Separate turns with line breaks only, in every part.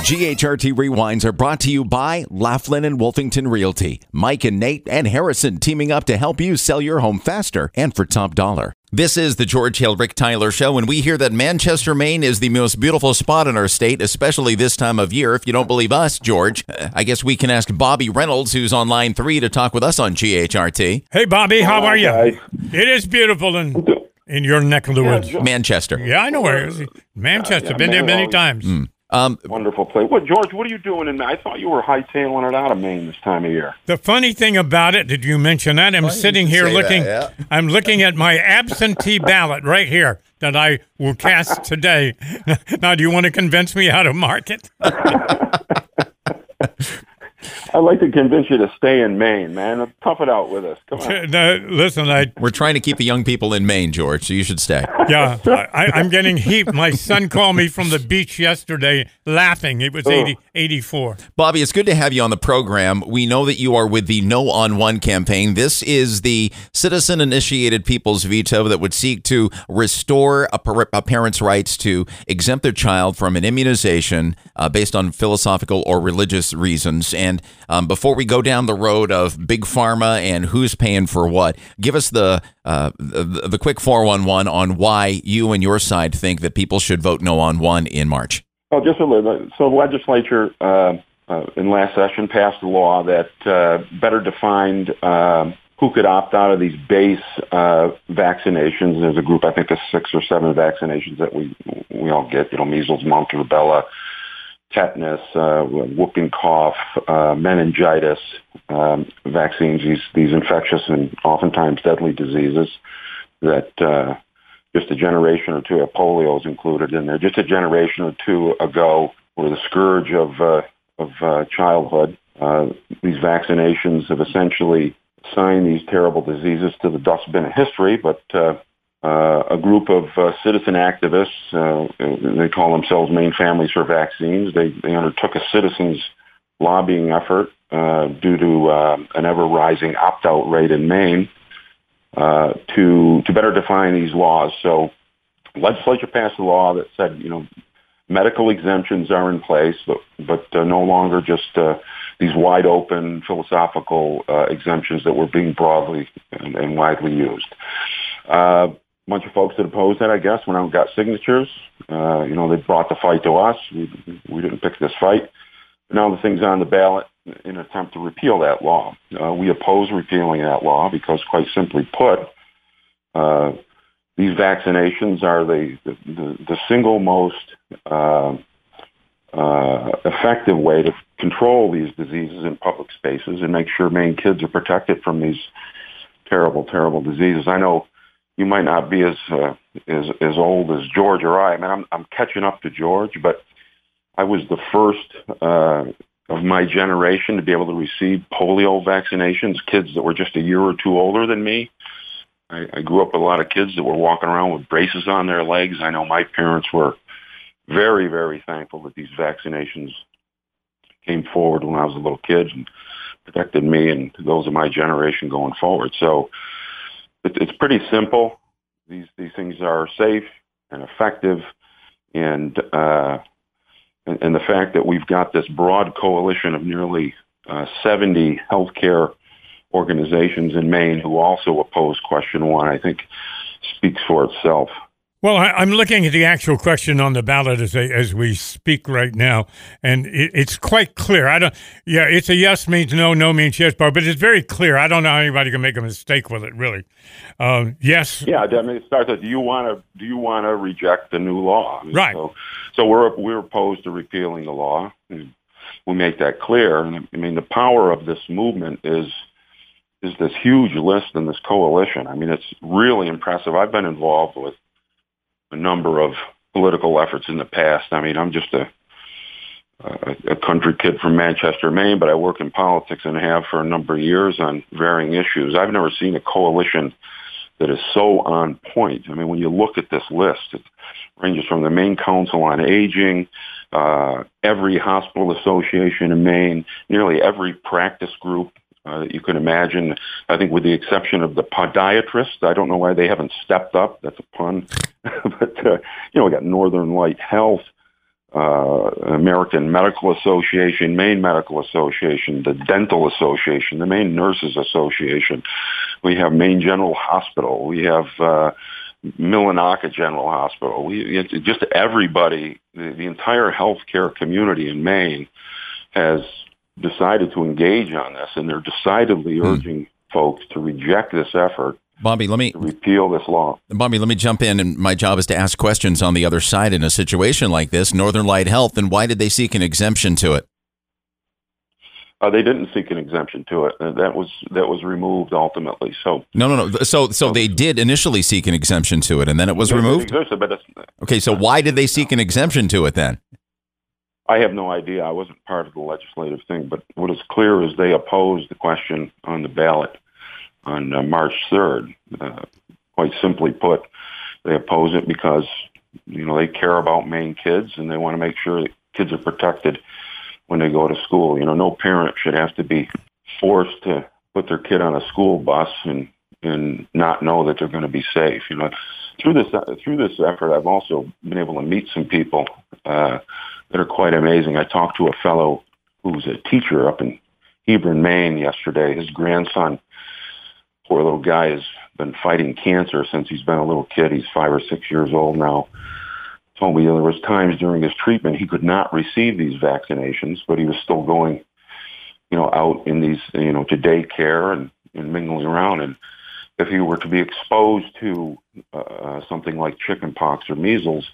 GHRT Rewinds are brought to you by Laughlin and Wolfington Realty. Mike and Nate and Harrison teaming up to help you sell your home faster and for top dollar. This is the George Hill Rick Tyler Show, and we hear that Manchester, Maine is the most beautiful spot in our state, especially this time of year. If you don't believe us, George, I guess we can ask Bobby Reynolds, who's on line 3, to talk with us on GHRT.
Hey, Bobby, how are you? It is beautiful in your neck of the woods.
Manchester.
Yeah, I know where it is. Manchester. Been there many times.
Wonderful place. Well, George, what are you doing in Maine? I thought you were hightailing it out of Maine this time of year.
The funny thing about it, did you mention that? I'm sitting here looking. I'm looking at my absentee ballot right here that I will cast today. Now, do you want to convince me how to mark it?
I'd like to convince you to stay in Maine, man. Tough it out with us. Come on.
Listen,
we're trying to keep the young people in Maine, George, so you should stay.
Yeah, I'm getting heat. My son called me from the beach yesterday laughing. It was 84.
Bobby, it's good to have you on the program. We know that you are with the No on One campaign. This is the citizen-initiated people's veto that would seek to restore a parent's rights to exempt their child from an immunization based on philosophical or religious reasons. And before we go down the road of big pharma and who's paying for what, give us the quick 411 on why you and your side think that people should vote No on One in March.
Oh, just a little. So the legislature in last session passed a law that better defined who could opt out of these base vaccinations. There's a group, I think, of 6 or 7 vaccinations that we all get. Measles, mumps, rubella, tetanus, whooping cough, meningitis, vaccines, these infectious and oftentimes deadly diseases that just a generation or two of polio is included in there. Just a generation or two ago were the scourge of childhood. These vaccinations have essentially assigned these terrible diseases to the dustbin of history, but a group of citizen activists, they call themselves Maine Families for Vaccines. They undertook a citizens lobbying effort due to an ever-rising opt-out rate in Maine to better define these laws. So the legislature passed a law that said, medical exemptions are in place, but no longer just these wide-open philosophical exemptions that were being broadly and widely used. A bunch of folks that opposed that, I guess, went out and got signatures. They brought the fight to us. We didn't pick this fight. Now the thing's on the ballot in an attempt to repeal that law. We oppose repealing that law because, quite simply put, these vaccinations are the single most effective way to control these diseases in public spaces and make sure Maine kids are protected from these terrible, terrible diseases. I know you might not be as old as George or I. I'm catching up to George, but I was the first of my generation to be able to receive polio vaccinations, kids that were just a year or two older than me. I grew up with a lot of kids that were walking around with braces on their legs. I know my parents were very, very thankful that these vaccinations came forward when I was a little kid and protected me and those of my generation going forward. So it's pretty simple. These things are safe and effective, and the fact that we've got this broad coalition of nearly 70 healthcare organizations in Maine who also oppose Question 1, I think, speaks for itself.
Well, I'm looking at the actual question on the ballot as we speak right now, and it's quite clear. It's a yes means no, no means yes, but it's very clear. I don't know how anybody can make a mistake with it, really. Yes.
Yeah, it starts with, do you want to reject the new law?
Right.
So we're opposed to repealing the law. We make that clear. And the power of this movement is this huge list and this coalition. It's really impressive. I've been involved with a number of political efforts in the past. I'm just a country kid from Manchester, Maine, but I work in politics and have for a number of years on varying issues. I've never seen a coalition that is so on point. When you look at this list, it ranges from the Maine Council on Aging, every hospital association in Maine, nearly every practice group that you can imagine. I think with the exception of the podiatrists, I don't know why they haven't stepped up. That's a pun. But, we got Northern Light Health, American Medical Association, Maine Medical Association, the Dental Association, the Maine Nurses Association. We have Maine General Hospital. We have Millinocket General Hospital. Just everybody, the entire healthcare community in Maine has decided to engage on this, and they're decidedly urging folks to reject this effort.
Bobby,
to repeal this law.
Bobby, let me jump in, and my job is to ask questions on the other side in a situation like this. Northern Light Health, and why did they seek an exemption to it?
They didn't seek an exemption to it. That was removed ultimately. So
no. So they did initially seek an exemption to it, and then it was removed. Okay, so why did they seek an exemption to it then?
I have no idea. I wasn't part of the legislative thing, but what is clear is they opposed the question on the ballot on March 3rd. Quite simply put, they oppose it because they care about Maine kids and they want to make sure that kids are protected when they go to school. No parent should have to be forced to put their kid on a school bus and not know that they're going to be safe. Through this effort, I've also been able to meet some people that are quite amazing. I talked to a fellow who's a teacher up in Hebron, Maine yesterday. His grandson, poor little guy, has been fighting cancer since he's been a little kid. He's 5 or 6 years old now. Told me there was times during his treatment he could not receive these vaccinations, but he was still going, out in these, to daycare and mingling around. And if he were to be exposed to something like chickenpox or measles,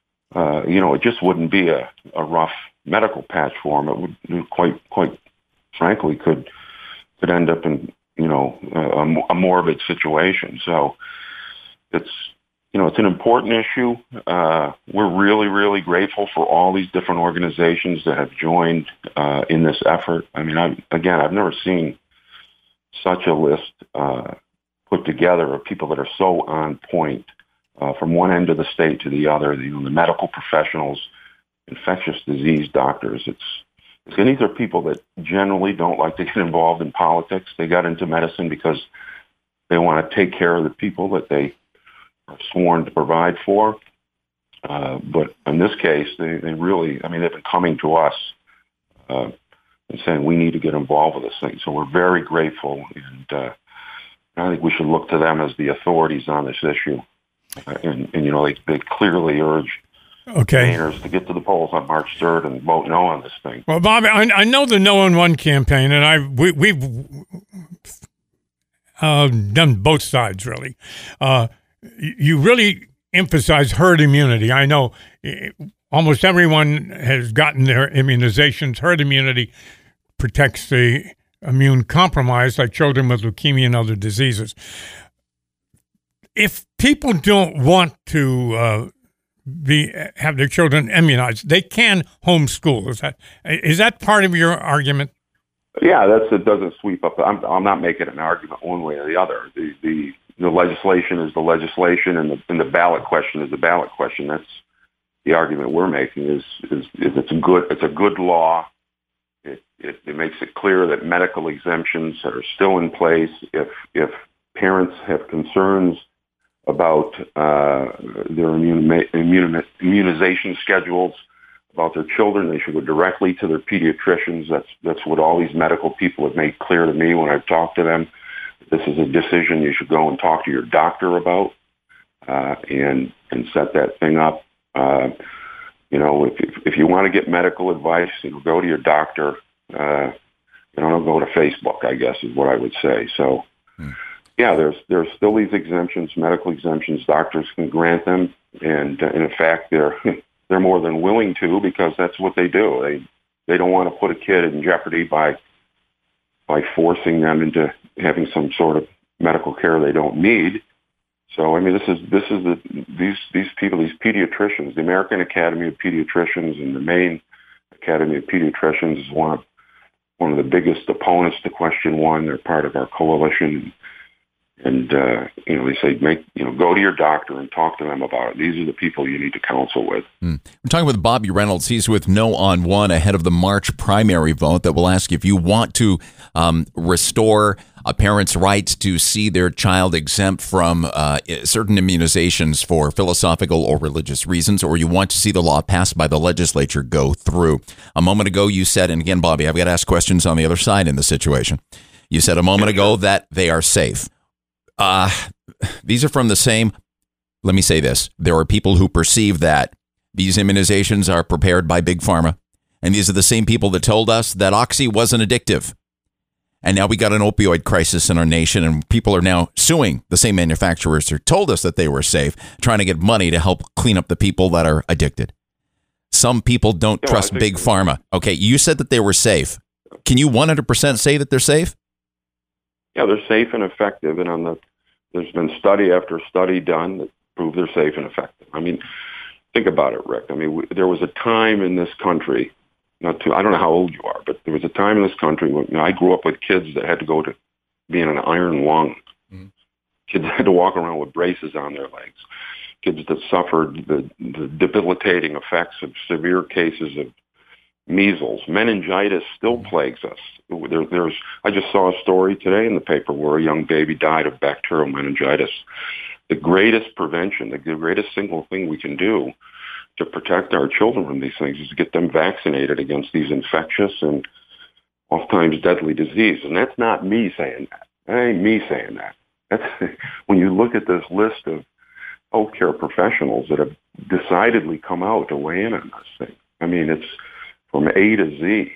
it just wouldn't be a rough medical patch for him. It would quite frankly could end up in a morbid situation. So it's an important issue. We're really, really grateful for all these different organizations that have joined in this effort. I mean, I've never seen such a list put together of people that are so on point from one end of the state to the other. The medical professionals, infectious disease doctors. And these are people that generally don't like to get involved in politics. They got into medicine because they want to take care of the people that they are sworn to provide for. But in this case, they really, they've been coming to us and saying we need to get involved with this thing. So we're very grateful, and I think we should look to them as the authorities on this issue. They clearly urge Mainers to get to the polls on March 3rd and vote no on this thing.
Well, Bobby, I know the No on One campaign, and we've done both sides, really. You really emphasize herd immunity. I know almost everyone has gotten their immunizations. Herd immunity protects the immune compromised, like children with leukemia and other diseases. If people don't want to have their children immunized, they can homeschool. Is that part of your argument?
Yeah, it doesn't sweep up. I'm not making an argument one way or the other. The legislation is the legislation, and the ballot question is the ballot question. That's the argument we're making. Is it's a good law. It makes it clear that medical exemptions are still in place. If parents have concerns about their immunization schedules about their children, they should go directly to their pediatricians. That's what all these medical people have made clear to me when I've talked to them. This is a decision you should go and talk to your doctor about and set that thing up. If you want to get medical advice, go to your doctor. Don't go to Facebook, I guess, is what I would say. So, yeah, there's still these exemptions, medical exemptions. Doctors can grant them, and in fact, they're more than willing to, because that's what they do. They don't want to put a kid in jeopardy by forcing them into having some sort of medical care they don't need. So, these people, these pediatricians, the American Academy of Pediatricians and the Maine Academy of Pediatricians is one of the biggest opponents to Question 1. They're part of our coalition. And, they say, go to your doctor and talk to them about it. These are the people you need to counsel with.
We're talking with Bobby Reynolds. He's with No on One ahead of the March primary vote that will ask if you want to restore a parent's rights to see their child exempt from certain immunizations for philosophical or religious reasons, or you want to see the law passed by the legislature go through. A moment ago, you said, and again, Bobby, I've got to ask questions on the other side in the situation. You said a moment ago that they are safe. These are from the same, let me say this, there are people who perceive that these immunizations are prepared by Big Pharma, and these are the same people that told us that Oxy wasn't addictive. And now we got an opioid crisis in our nation, and people are now suing the same manufacturers who told us that they were safe, trying to get money to help clean up the people that are addicted. Some people don't trust Big Pharma. Okay, you said that they were safe. Can you 100% say that they're safe?
Yeah, they're safe and effective, and there's been study after study done that prove they're safe and effective. I mean, think about it, Rick. I mean, there was a time in this country, I don't know how old you are, but there was a time in this country when I grew up with kids that had to go to be in an iron lung. Mm-hmm. Kids had to walk around with braces on their legs. Kids that suffered the debilitating effects of severe cases of measles. Meningitis still plagues us. I just saw a story today in the paper where a young baby died of bacterial meningitis. The greatest prevention, the greatest single thing we can do to protect our children from these things is to get them vaccinated against these infectious and oftentimes deadly diseases. And that's not me saying that. That ain't me saying that. That's when you look at this list of healthcare professionals that have decidedly come out to weigh in on this thing. I mean, it's from A to Z.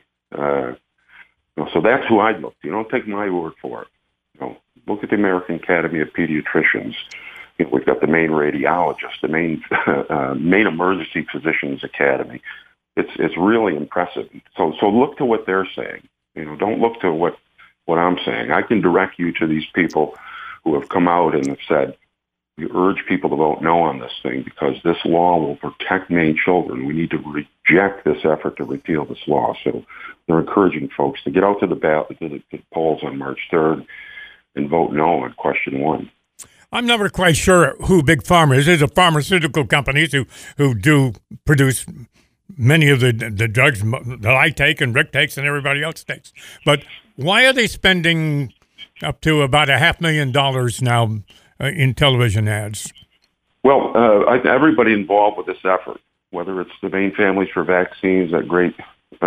So that's who I'd look to. You don't take my word for it. Look at the American Academy of Pediatricians. We've got the main radiologist, the main emergency physicians academy. It's really impressive. So look to what they're saying. Don't look to what I'm saying. I can direct you to these people who have come out and have said, we urge people to vote no on this thing because this law will protect Maine children. We need to reject this effort to repeal this law. So they're encouraging folks to get out to the ballot, to the polls on March 3rd and vote no on question 1.
I'm never quite sure who Big Pharma is. There's a pharmaceutical companies who do produce many of the drugs that I take and Rick takes and everybody else takes. But why are they spending up to about $500,000 now in television ads?
Well, everybody involved with this effort, whether it's the Maine Families for Vaccines, that great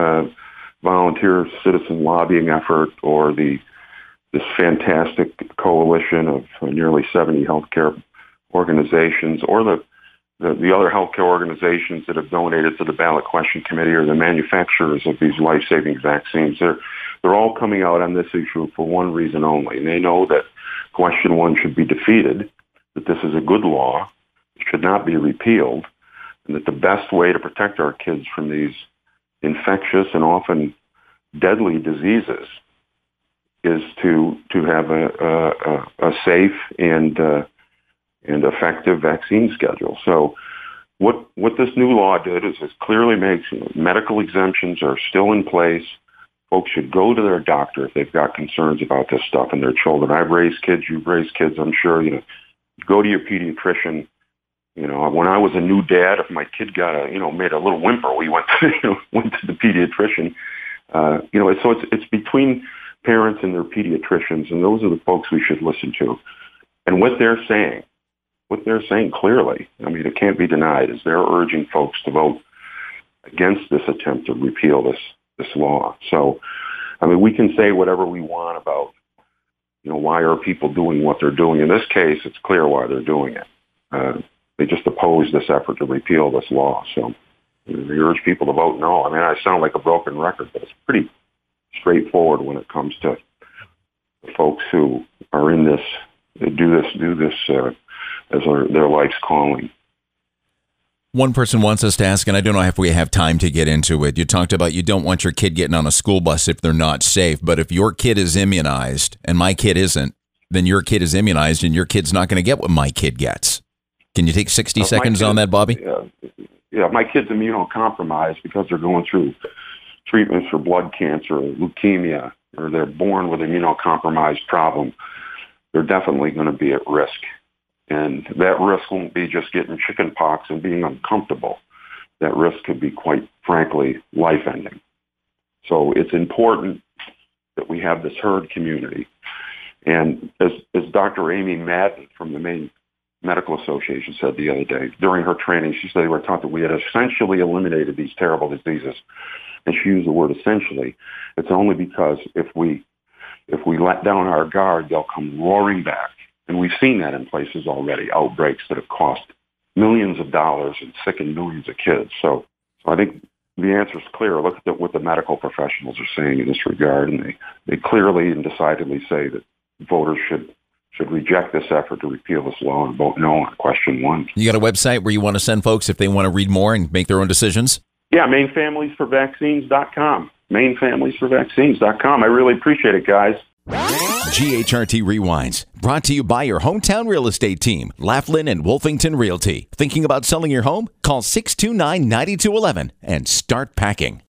volunteer citizen lobbying effort, or this fantastic coalition of nearly 70 healthcare organizations, or the other healthcare organizations that have donated to the ballot question committee, or the manufacturers of these life-saving vaccines. They're all coming out on this issue for one reason only, and they know that question 1 should be defeated, that this is a good law, it should not be repealed, and that the best way to protect our kids from these infectious and often deadly diseases is to have a safe and effective vaccine schedule. So what this new law did is it clearly makes medical exemptions are still in place. Folks should go to their doctor if they've got concerns about this stuff in their children. I've raised kids, you've raised kids, I'm sure. Go to your pediatrician. When I was a new dad, if my kid got made a little whimper, we went to the pediatrician. So it's between parents and their pediatricians, and those are the folks we should listen to. And what they're saying clearly, I mean, it can't be denied, is they're urging folks to vote against this attempt to repeal this law. So, I mean, we can say whatever we want about, why are people doing what they're doing. In this case, it's clear why they're doing it. They just oppose this effort to repeal this law. So they urge people to vote no. I mean, I sound like a broken record, but it's pretty straightforward when it comes to the folks who are in this, do this as their life's calling.
One person wants us to ask, and I don't know if we have time to get into it. You talked about you don't want your kid getting on a school bus if they're not safe, but if your kid is immunized and my kid isn't, then your kid is immunized and your kid's not going to get what my kid gets. Can you take 60 seconds on that, Bobby?
Yeah, my kid's immunocompromised because they're going through treatments for blood cancer, or leukemia, or they're born with an immunocompromised problem. They're definitely going to be at risk. And that risk won't be just getting chicken pox and being uncomfortable. That risk could be, quite frankly, life-ending. So it's important that we have this herd community And as Dr. Amy Madden from the Maine Medical Association said the other day, during her training, she said they were taught that we had essentially eliminated these terrible diseases. And she used the word essentially. It's only because if we let down our guard, they'll come roaring back. And we've seen that in places already, outbreaks that have cost millions of dollars and sickened millions of kids. So I think the answer is clear. Look at what the medical professionals are saying in this regard, and they clearly and decidedly say that voters should reject this effort to repeal this law and vote no on question 1.
You got a website where you want to send folks if they want to read more and make their own decisions?
Yeah, MaineFamiliesForVaccines.com. MaineFamiliesForVaccines.com. I really appreciate it, guys.
GHRT Rewinds, brought to you by your hometown real estate team, Laughlin and Wolfington Realty. Thinking about selling your home? Call 629-9211 and start packing.